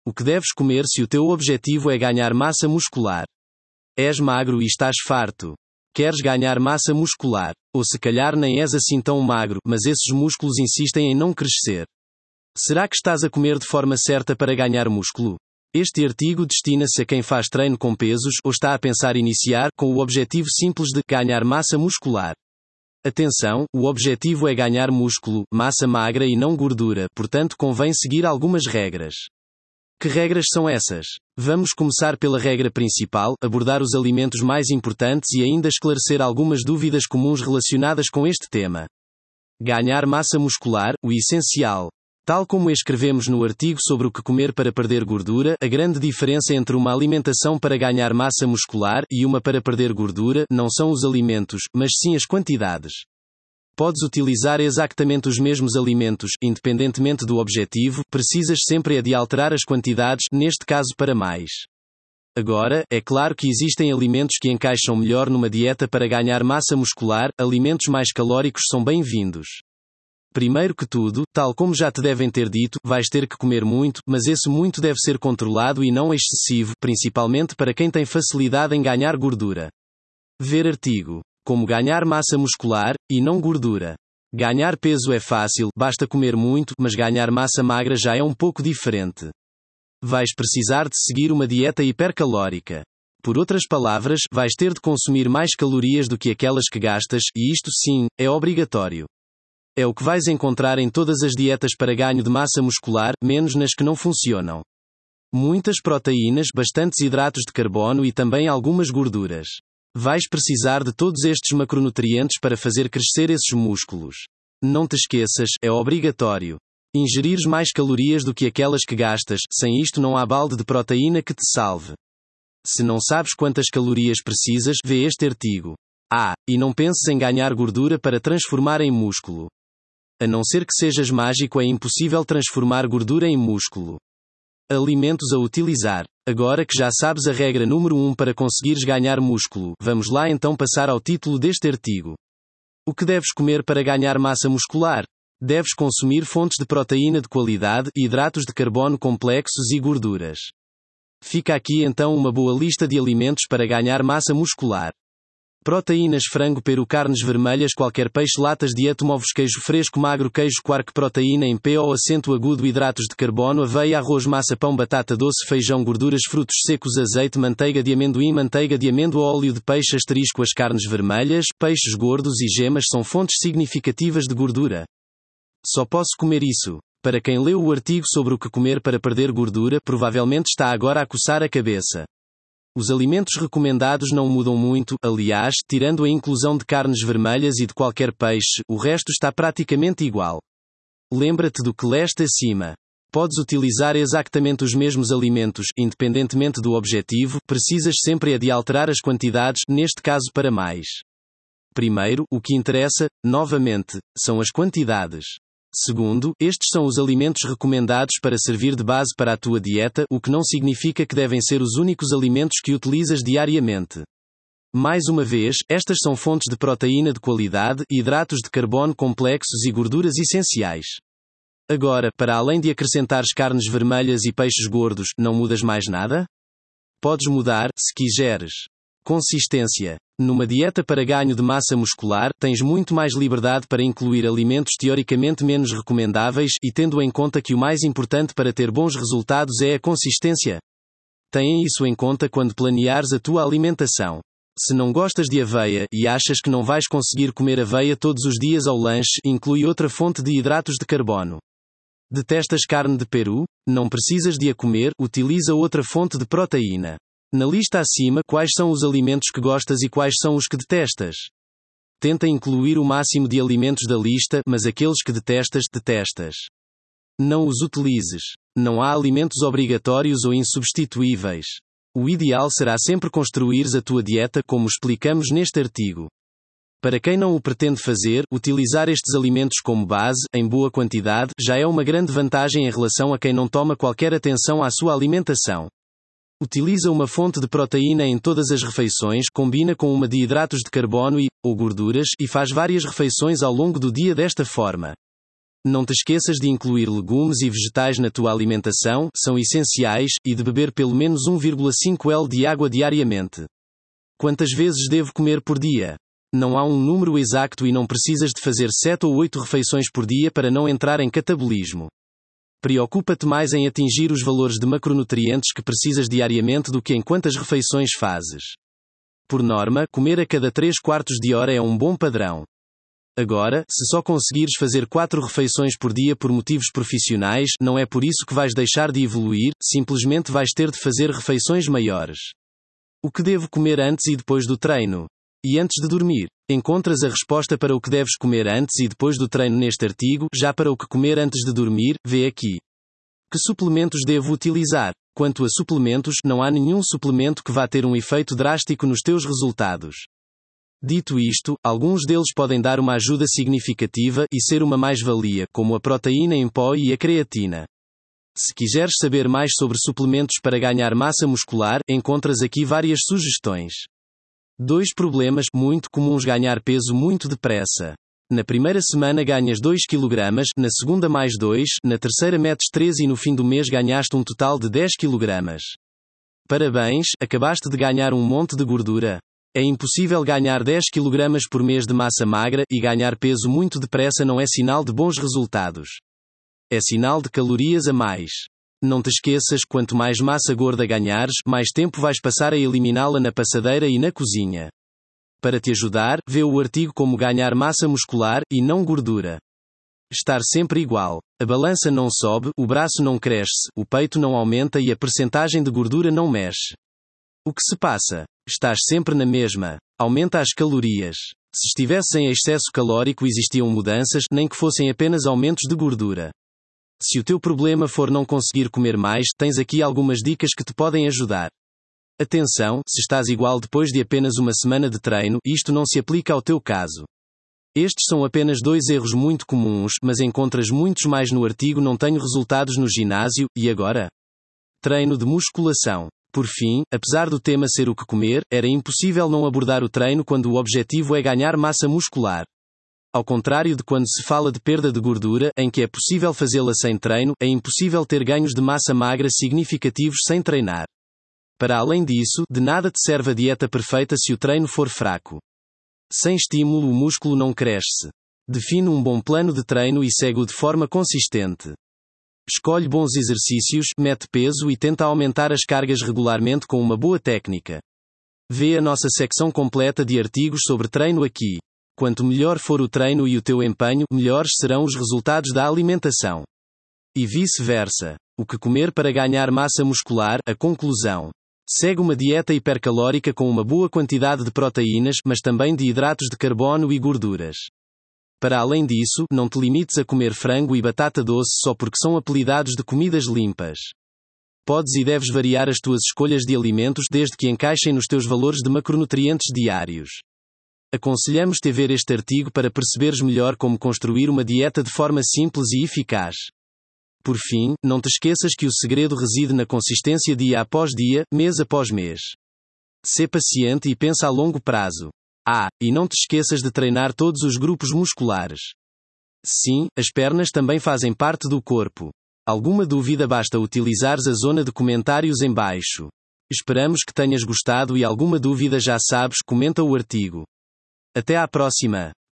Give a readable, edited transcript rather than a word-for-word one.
O que deves comer se o teu objetivo é ganhar massa muscular? És magro e estás farto. Queres ganhar massa muscular. Ou se calhar nem és assim tão magro, mas esses músculos insistem em não crescer. Será que estás a comer de forma certa para ganhar músculo? Este artigo destina-se a quem faz treino com pesos ou está a pensar iniciar com o objetivo simples de ganhar massa muscular. Atenção, o objetivo é ganhar músculo, massa magra e não gordura, portanto convém seguir algumas regras. Que regras são essas? Vamos começar pela regra principal, abordar os alimentos mais importantes e ainda esclarecer algumas dúvidas comuns relacionadas com este tema. Ganhar massa muscular, o essencial. Tal como escrevemos no artigo sobre o que comer para perder gordura, a grande diferença entre uma alimentação para ganhar massa muscular e uma para perder gordura não são os alimentos, mas sim as quantidades. Podes utilizar exatamente os mesmos alimentos, independentemente do objetivo, precisas sempre de alterar as quantidades, neste caso para mais. Agora, é claro que existem alimentos que encaixam melhor numa dieta para ganhar massa muscular, alimentos mais calóricos são bem-vindos. Primeiro que tudo, tal como já te devem ter dito, vais ter que comer muito, mas esse muito deve ser controlado e não excessivo, principalmente para quem tem facilidade em ganhar gordura. Ver artigo. Como ganhar massa muscular, e não gordura. Ganhar peso é fácil, basta comer muito, mas ganhar massa magra já é um pouco diferente. Vais precisar de seguir uma dieta hipercalórica. Por outras palavras, vais ter de consumir mais calorias do que aquelas que gastas, e isto sim, é obrigatório. É o que vais encontrar em todas as dietas para ganho de massa muscular, menos nas que não funcionam. Muitas proteínas, bastantes hidratos de carbono e também algumas gorduras. Vais precisar de todos estes macronutrientes para fazer crescer esses músculos. Não te esqueças, é obrigatório. Ingerires mais calorias do que aquelas que gastas, sem isto não há balde de proteína que te salve. Se não sabes quantas calorias precisas, vê este artigo. E não penses em ganhar gordura para transformar em músculo. A não ser que sejas mágico, é impossível transformar gordura em músculo. Alimentos a utilizar. Agora que já sabes a regra número 1 para conseguires ganhar músculo, vamos lá então passar ao título deste artigo. O que deves comer para ganhar massa muscular? Deves consumir fontes de proteína de qualidade, hidratos de carbono complexos e gorduras. Fica aqui então uma boa lista de alimentos para ganhar massa muscular. Proteínas: frango, peru, carnes vermelhas, qualquer peixe, latas de atum, ovos, queijo fresco, magro, queijo quark, proteína em P ou acento agudo, hidratos de carbono, aveia, arroz, massa, pão, batata doce, feijão, gorduras, frutos secos, azeite, manteiga de amêndoa, óleo de peixe, asterisco. As carnes vermelhas, peixes gordos e gemas são fontes significativas de gordura. Só posso comer isso. Para quem leu o artigo sobre o que comer para perder gordura, provavelmente está agora a coçar a cabeça. Os alimentos recomendados não mudam muito, aliás, tirando a inclusão de carnes vermelhas e de qualquer peixe, o resto está praticamente igual. Lembra-te do que leste acima. Podes utilizar exatamente os mesmos alimentos, independentemente do objetivo, precisas sempre de alterar as quantidades, neste caso para mais. Primeiro, o que interessa, novamente, são as quantidades. Segundo, estes são os alimentos recomendados para servir de base para a tua dieta, o que não significa que devem ser os únicos alimentos que utilizas diariamente. Mais uma vez, estas são fontes de proteína de qualidade, hidratos de carbono complexos e gorduras essenciais. Agora, para além de acrescentares carnes vermelhas e peixes gordos, não mudas mais nada? Podes mudar, se quiseres. Consistência. Numa dieta para ganho de massa muscular, tens muito mais liberdade para incluir alimentos teoricamente menos recomendáveis, e tendo em conta que o mais importante para ter bons resultados é a consistência. Tenha isso em conta quando planeares a tua alimentação. Se não gostas de aveia, e achas que não vais conseguir comer aveia todos os dias ao lanche, inclui outra fonte de hidratos de carbono. Detestas carne de peru? Não precisas de a comer, utiliza outra fonte de proteína. Na lista acima, quais são os alimentos que gostas e quais são os que detestas? Tenta incluir o máximo de alimentos da lista, mas aqueles que detestas. Não os utilizes. Não há alimentos obrigatórios ou insubstituíveis. O ideal será sempre construires a tua dieta, como explicamos neste artigo. Para quem não o pretende fazer, utilizar estes alimentos como base, em boa quantidade, já é uma grande vantagem em relação a quem não toma qualquer atenção à sua alimentação. Utiliza uma fonte de proteína em todas as refeições, combina com uma de hidratos de carbono ou gorduras, e faz várias refeições ao longo do dia desta forma. Não te esqueças de incluir legumes e vegetais na tua alimentação, são essenciais, e de beber pelo menos 1,5 l de água diariamente. Quantas vezes devo comer por dia? Não há um número exato e não precisas de fazer 7 ou 8 refeições por dia para não entrar em catabolismo. Preocupa-te mais em atingir os valores de macronutrientes que precisas diariamente do que em quantas refeições fazes. Por norma, comer a cada 3/4 de hora é um bom padrão. Agora, se só conseguires fazer 4 refeições por dia por motivos profissionais, não é por isso que vais deixar de evoluir, simplesmente vais ter de fazer refeições maiores. O que devo comer antes e depois do treino? E antes de dormir? Encontras a resposta para o que deves comer antes e depois do treino neste artigo, já para o que comer antes de dormir, vê aqui. Que suplementos devo utilizar? Quanto a suplementos, não há nenhum suplemento que vá ter um efeito drástico nos teus resultados. Dito isto, alguns deles podem dar uma ajuda significativa e ser uma mais-valia, como a proteína em pó e a creatina. Se quiseres saber mais sobre suplementos para ganhar massa muscular, encontras aqui várias sugestões. 2 problemas muito comuns: ganhar peso muito depressa. Na primeira semana ganhas 2 kg, na segunda mais 2, na terceira metes 3 e no fim do mês ganhaste um total de 10 kg. Parabéns, acabaste de ganhar um monte de gordura. É impossível ganhar 10 kg por mês de massa magra, e ganhar peso muito depressa não é sinal de bons resultados. É sinal de calorias a mais. Não te esqueças, quanto mais massa gorda ganhares, mais tempo vais passar a eliminá-la na passadeira e na cozinha. Para te ajudar, vê o artigo Como Ganhar Massa Muscular, e não Gordura. Estar sempre igual. A balança não sobe, o braço não cresce, o peito não aumenta e a percentagem de gordura não mexe. O que se passa? Estás sempre na mesma. Aumenta as calorias. Se estivesses em excesso calórico existiam mudanças, nem que fossem apenas aumentos de gordura. Se o teu problema for não conseguir comer mais, tens aqui algumas dicas que te podem ajudar. Atenção, se estás igual depois de apenas uma semana de treino, isto não se aplica ao teu caso. Estes são apenas 2 erros muito comuns, mas encontras muitos mais no artigo Não tenho resultados no ginásio, e agora? Treino de musculação. Por fim, apesar do tema ser o que comer, era impossível não abordar o treino quando o objetivo é ganhar massa muscular. Ao contrário de quando se fala de perda de gordura, em que é possível fazê-la sem treino, é impossível ter ganhos de massa magra significativos sem treinar. Para além disso, de nada te serve a dieta perfeita se o treino for fraco. Sem estímulo o músculo não cresce. Define um bom plano de treino e segue-o de forma consistente. Escolhe bons exercícios, mete peso e tenta aumentar as cargas regularmente com uma boa técnica. Vê a nossa secção completa de artigos sobre treino aqui. Quanto melhor for o treino e o teu empenho, melhores serão os resultados da alimentação. E vice-versa. O que comer para ganhar massa muscular? A conclusão. Segue uma dieta hipercalórica com uma boa quantidade de proteínas, mas também de hidratos de carbono e gorduras. Para além disso, não te limites a comer frango e batata doce só porque são apelidados de comidas limpas. Podes e deves variar as tuas escolhas de alimentos desde que encaixem nos teus valores de macronutrientes diários. Aconselhamos-te a ver este artigo para perceberes melhor como construir uma dieta de forma simples e eficaz. Por fim, não te esqueças que o segredo reside na consistência dia após dia, mês após mês. Sê paciente e pensa a longo prazo. E não te esqueças de treinar todos os grupos musculares. Sim, as pernas também fazem parte do corpo. Alguma dúvida, basta utilizares a zona de comentários em baixo. Esperamos que tenhas gostado e alguma dúvida já sabes, comenta o artigo. Até à próxima!